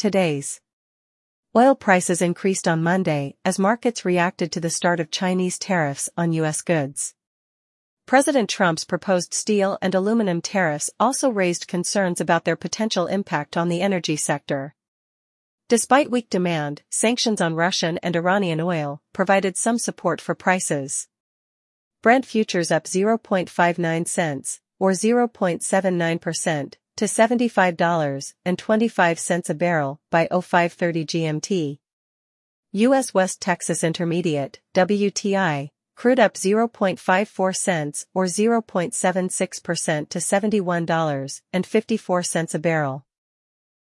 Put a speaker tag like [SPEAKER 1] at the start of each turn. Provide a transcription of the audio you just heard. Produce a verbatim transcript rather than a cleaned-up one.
[SPEAKER 1] Today's oil prices increased on Monday as markets reacted to the start of Chinese tariffs on U S goods. President Trump's proposed steel and aluminum tariffs also raised concerns about their potential impact on the energy sector. Despite weak demand, sanctions on Russian and Iranian oil provided some support for prices. Brent futures up zero point five nine cents, or zero point seven nine percent, to seventy-five dollars and twenty-five cents a barrel by oh five thirty G M T. U S West Texas Intermediate, W T I, crude up zero point five four cents or zero point seven six percent to seventy-one dollars and fifty-four cents a barrel.